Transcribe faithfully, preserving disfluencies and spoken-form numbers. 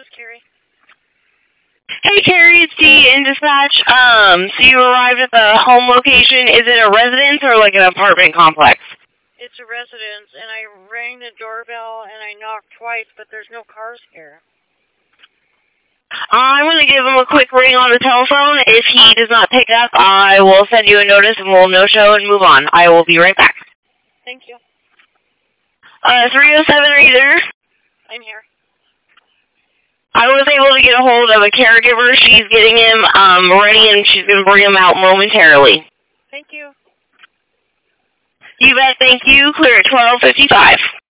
is Carrie. Hey, Carrie, it's Dee in dispatch. Um, so you arrived at the home location. Is it a residence or like an apartment complex? It's a residence, and I rang the doorbell and I knocked twice, but there's no cars here. I'm going to give him a quick ring on the telephone. If he does not pick up, I will send you a notice and we'll no-show and move on. I will be right back. Thank you. Uh, three oh seven, are you there? I'm here. I was able to get a hold of a caregiver. She's getting him um, ready and she's going to bring him out momentarily. Thank you. You bet, thank you. Clear at twelve fifty-five.